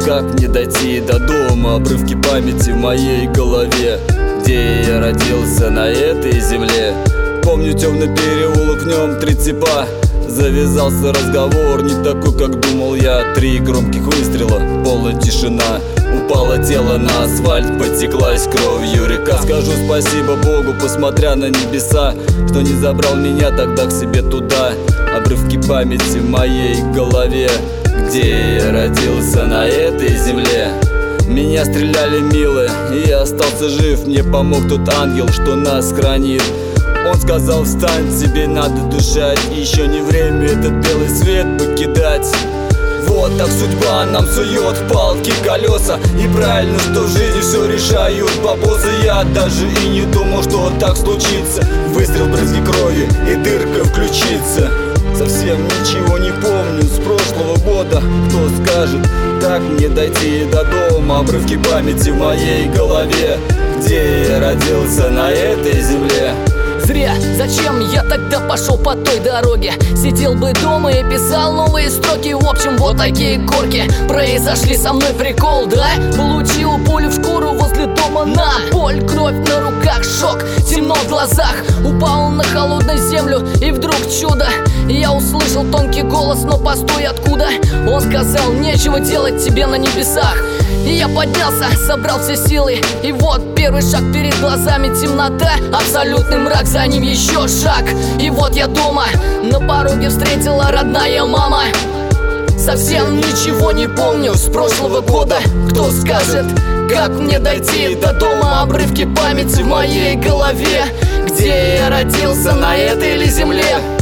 как мне дойти до дома? Обрывки памяти в моей голове, где я родился на этой земле. Помню темный переулок, в нем 3 типа. Завязался разговор, не такой, как думал я. 3 громких выстрела, полная тишина. Упало тело на асфальт, потеклась кровью река. Скажу спасибо Богу, посмотря на небеса, что не забрал меня тогда к себе туда. Обрывки памяти в моей голове, где я родился на этой земле. Меня стреляли, милые, и я остался жив. Мне помог тот ангел, что нас хранит. Он сказал: встань, тебе надо дышать, еще не время этот белый свет покидать. Вот так судьба нам сует палки, колеса. И правильно, что в жизни все решают бабосы. Я даже и не думал, что так случится. Выстрел, брызги крови и дырка в ключице. Совсем ничего не помню с прошлого года. Кто скажет, как мне дойти до дома? Обрывки памяти в моей голове, где я родился на этой земле. Зря, зачем я тогда пошел по той дороге? Сидел бы дома и писал новые строки. В общем, вот такие корки произошли со мной, прикол, да? Получил пулю в шкуру возле дома, на боль, кровь на руках, шок, темно в глазах. Упал на холодную землю, и вдруг чудо. Я услышал тонкий голос, но постой, откуда? Он сказал: нечего делать тебе на небесах. И я поднялся, собрал все силы. И вот первый шаг, перед глазами темнота, абсолютный мрак, за ним еще шаг. И вот я дома, на пороге встретила родная мама. Совсем ничего не помню с прошлого года. Кто скажет, как мне дойти до дома? Обрывки памяти в моей голове, где я родился на этой ли земле.